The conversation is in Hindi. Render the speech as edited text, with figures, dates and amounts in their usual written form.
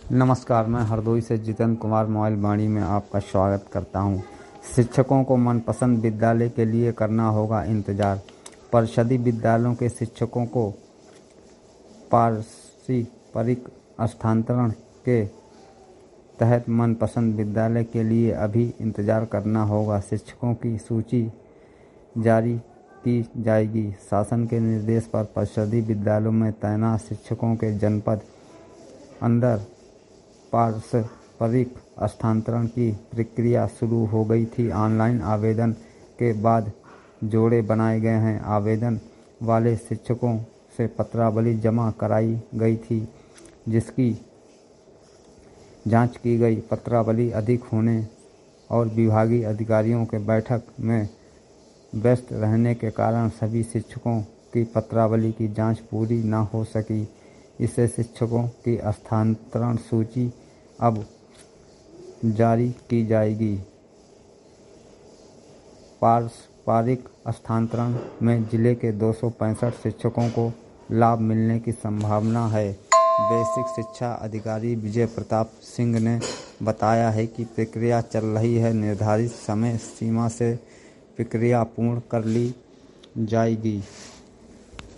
नमस्कार, मैं हरदोई से जितेंद्र कुमार मोबाइल वाणी में आपका स्वागत करता हूं। शिक्षकों को मनपसंद विद्यालय के लिए करना होगा इंतजार। परिषदीय विद्यालयों के शिक्षकों को पारस्परिक स्थानांतरण के तहत मनपसंद विद्यालय के लिए अभी इंतजार करना होगा। शिक्षकों की सूची जारी की जाएगी। शासन के निर्देश पर परिषदीय विद्यालयों में तैनात शिक्षकों के जनपद अंदर पारस्परिक स्थानांतरण की प्रक्रिया शुरू हो गई थी। ऑनलाइन आवेदन के बाद जोड़े बनाए गए हैं। आवेदन वाले शिक्षकों से पत्रावली जमा कराई गई थी, जिसकी जांच की गई। पत्रावली अधिक होने और विभागीय अधिकारियों के बैठक में व्यस्त रहने के कारण सभी शिक्षकों की पत्रावली की जांच पूरी न हो सकी। इससे शिक्षकों की स्थानांतरण सूची अब जारी की जाएगी। पारस्परिक स्थानांतरण में जिले के 265 शिक्षकों को लाभ मिलने की संभावना है। बेसिक शिक्षा अधिकारी विजय प्रताप सिंह ने बताया है कि प्रक्रिया चल रही है। निर्धारित समय सीमा से प्रक्रिया पूर्ण कर ली जाएगी।